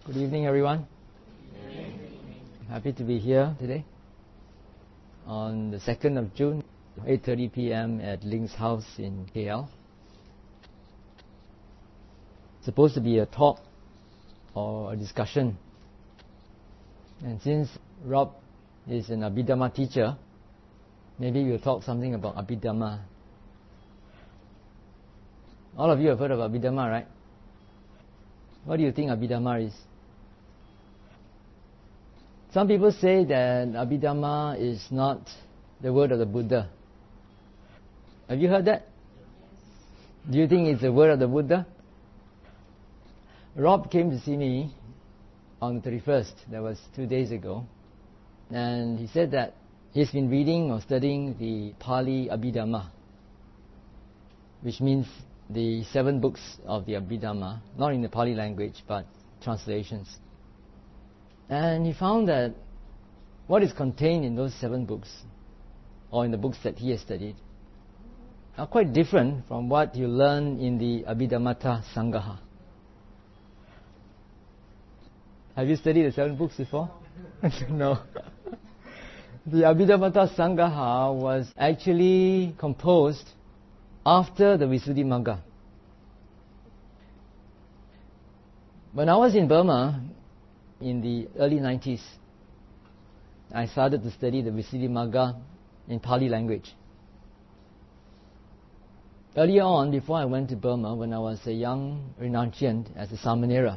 Good evening, everyone. Happy to be here today on the 2nd of June, 8:30 p.m. at Link's house in KL. It's supposed to be a talk or a discussion. And since Rob is an Abhidhamma teacher, maybe we'll talk something about Abhidhamma. All of you have heard of Abhidhamma, right? What do you think Abhidhamma is? Some people say that Abhidhamma is not the word of the Buddha. Have you heard that? Do you think it's the word of the Buddha? Rob came to see me on the 31st, that was 2 days ago, and he said that he's been reading or studying the Pali Abhidhamma, which means the 7 books of the Abhidhamma, not in the Pali language, but translations. And he found that what is contained in those 7 books, or in the books that he has studied, are quite different from what you learn in the Abhidhammata Sangaha. Have you studied the 7 books before? No. The Abhidhammata Sangaha was actually composed after the Visuddhimagga. When I was in Burma, in the early 90s, I started to study the Visuddhimagga in Pali language. Earlier on, before I went to Burma, when I was a young renunciant as a Samanera,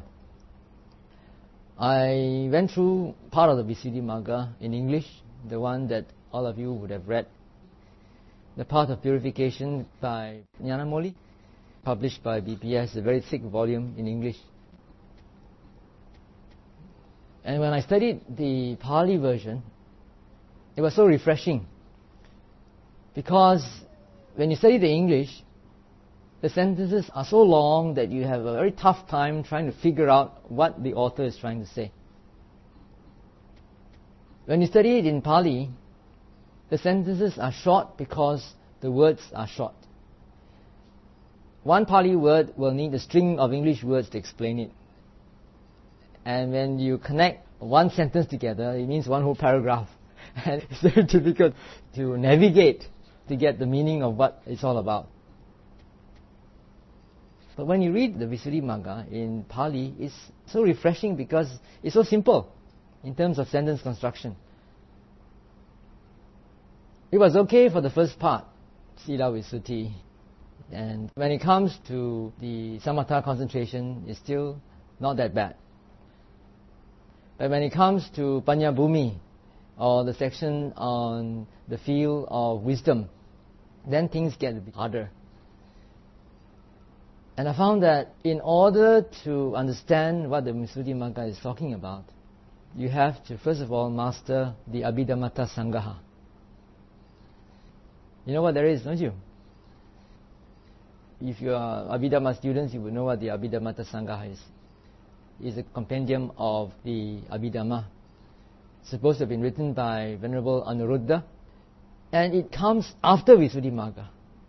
I went through part of the Visuddhimagga in English, the one that all of you would have read. The Path of Purification by Nyanamoli, published by BPS, a very thick volume in English. And when I studied the Pali version, it was so refreshing. Because when you study the English, the sentences are so long that you have a very tough time trying to figure out what the author is trying to say. When you study it in Pali, the sentences are short because the words are short. One Pali word will need a string of English words to explain it. And when you connect one sentence together, it means one whole paragraph. And it's very difficult to navigate to get the meaning of what it's all about. But when you read the Visuddhimagga in Pali, it's so refreshing because it's so simple in terms of sentence construction. It was okay for the first part, Sila Visuddhi. And when it comes to the Samatha concentration, it's still not that bad. But when it comes to Panya Bhumi, or the section on the field of wisdom, then things get a bit harder. And I found that in order to understand what the Visuddhimagga is talking about, you have to first of all master the Abhidhammata Sangaha. You know what there is, don't you? If you are Abhidhamma students, you would know what the Abhidhammata Sangaha is. It's a compendium of the Abhidhamma. It's supposed to have been written by Venerable Anuruddha, and it comes after Visuddhimagga.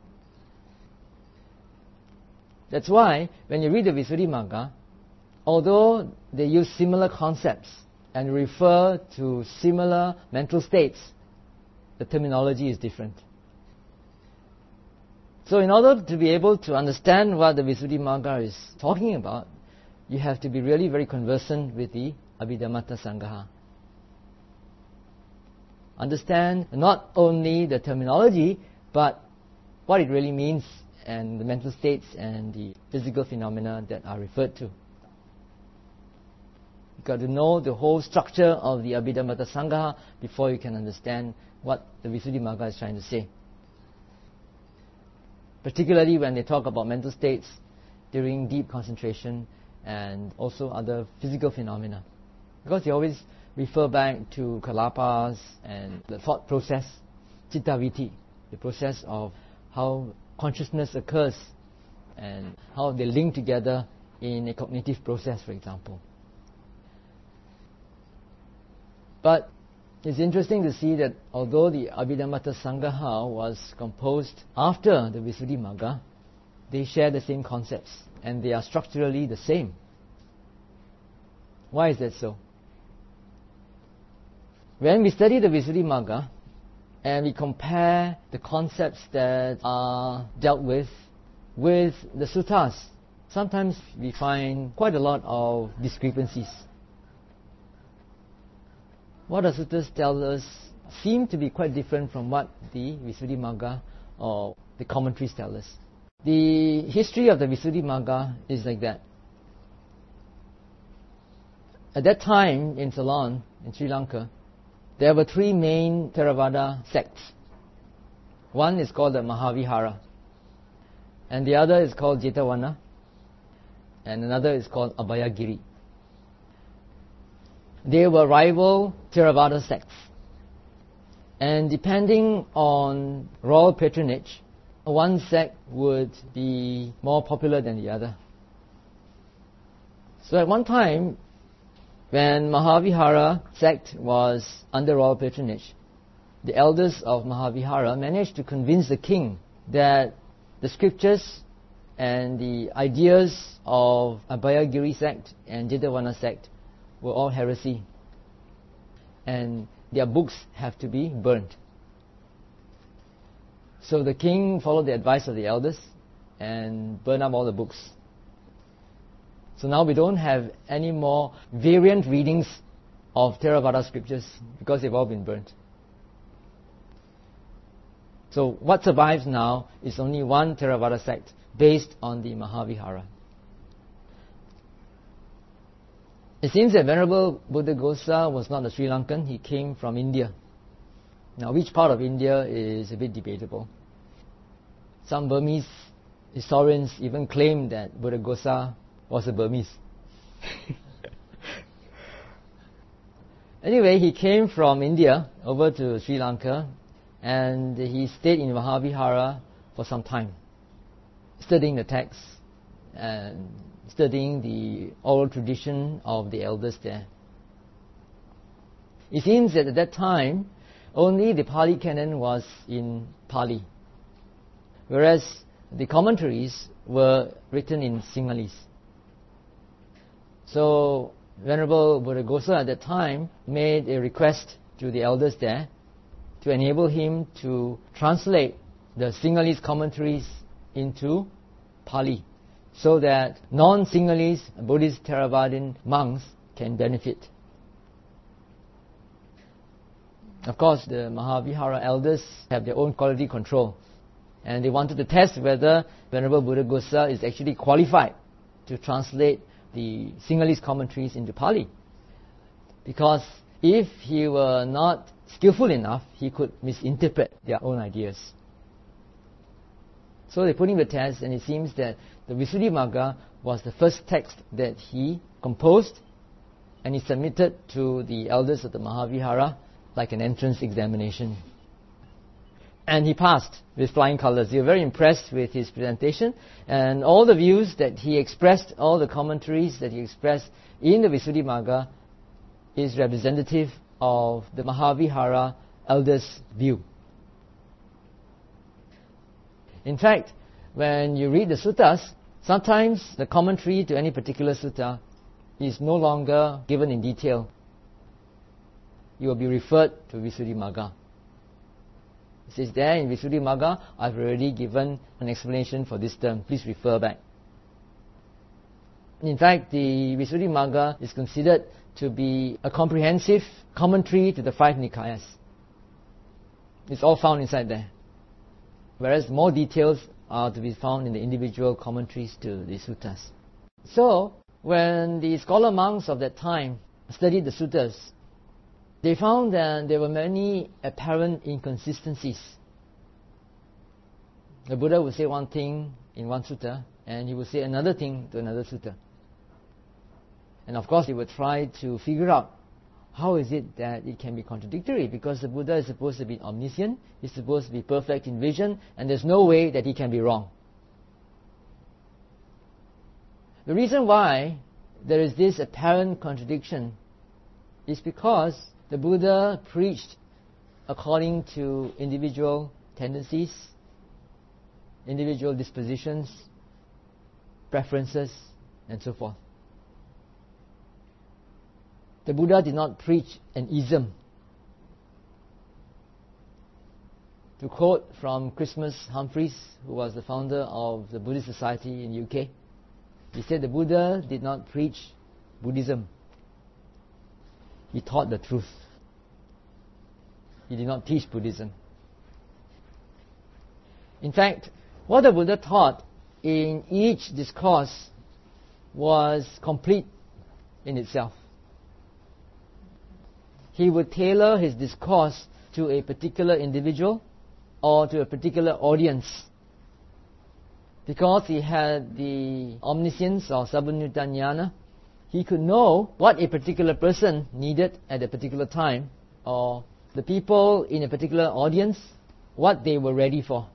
That's why when you read the Visuddhimagga, although they use similar concepts and refer to similar mental states, the terminology is different. So in order to be able to understand what the Visuddhimagga is talking about, you have to be really very conversant with the Abhidhammata Sangaha. Understand not only the terminology, but what it really means and the mental states and the physical phenomena that are referred to. You've got to know the whole structure of the Abhidhammata Sangaha before you can understand what the Visuddhimagga is trying to say. Particularly when they talk about mental states during deep concentration and also other physical phenomena. Because they always refer back to kalapas and the thought process, citta-vritti, the process of how consciousness occurs and how they link together in a cognitive process, for example. But it's interesting to see that although the Abhidhammata Sangaha was composed after the Visuddhimagga, they share the same concepts and they are structurally the same. Why is that so? When we study the Visuddhimagga and we compare the concepts that are dealt with the suttas, sometimes we find quite a lot of discrepancies. What the suttas tell us seem to be quite different from what the Visuddhimagga or the commentaries tell us. The history of the Visuddhimagga is like that. At that time in Ceylon, in Sri Lanka, there were three main Theravada sects. One is called the Mahavihara, and the other is called Jetavana, and another is called Abhayagiri. They were rival Theravada sects, and depending on royal patronage, one sect would be more popular than the other. So at one time, when Mahavihara sect was under royal patronage, the elders of Mahavihara managed to convince the king that the scriptures and the ideas of Abhayagiri sect and Jetavana sect were all heresy, and their books have to be burnt. So the king followed the advice of the elders and burned up all the books. So now we don't have any more variant readings of Theravada scriptures because they've all been burnt. So what survives now is only one Theravada sect based on the Mahavihara. It seems that Venerable Buddhaghosa was not a Sri Lankan, he came from India. Now, which part of India is a bit debatable. Some Burmese historians even claim that Buddhaghosa was a Burmese. Anyway, he came from India over to Sri Lanka, and he stayed in Mahavihara for some time, studying the texts and studying the oral tradition of the elders there. It seems that at that time, only the Pali Canon was in Pali, whereas the commentaries were written in Sinhalese. So Venerable Buddhaghosa at that time made a request to the elders there to enable him to translate the Sinhalese commentaries into Pali, so that non-Sinhalese Buddhist Theravadian monks can benefit. Of course, the Mahavihara elders have their own quality control, and they wanted to test whether Venerable Buddhaghosa is actually qualified to translate the Sinhalese commentaries into Pali. Because if he were not skillful enough, he could misinterpret their own ideas. So they put him to the test, and it seems that the Visuddhimagga was the first text that he composed, and he submitted to the elders of the Mahavihara like an entrance examination. And he passed with flying colors. They were very impressed with his presentation, and all the views that he expressed, all the commentaries that he expressed in the Visuddhimagga is representative of the Mahavihara elders' view. In fact, when you read the suttas, sometimes the commentary to any particular sutta is no longer given in detail. You will be referred to Visuddhimagga. It says there in Visuddhimagga, I've already given an explanation for this term. Please refer back. In fact, the Visuddhimagga is considered to be a comprehensive commentary to the five Nikayas. It's all found inside there. Whereas more details are to be found in the individual commentaries to the suttas. So, when the scholar monks of that time studied the suttas, they found that there were many apparent inconsistencies. The Buddha would say one thing in one sutta, and he would say another thing to another sutta. And of course, they would try to figure out how is it that it can be contradictory, because the Buddha is supposed to be omniscient, he's supposed to be perfect in vision, and there's no way that he can be wrong. The reason why there is this apparent contradiction is because the Buddha preached according to individual tendencies, individual dispositions, preferences, and so forth. The Buddha did not preach an ism. To quote from Christmas Humphreys, who was the founder of the Buddhist Society in UK, he said the Buddha did not preach Buddhism. He taught the truth. He did not teach Buddhism. In fact, what the Buddha taught in each discourse was complete in itself. He would tailor his discourse to a particular individual or to a particular audience. Because he had the omniscience or Sarvabhuta-jnana, he could know what a particular person needed at a particular time, or the people in a particular audience, what they were ready for.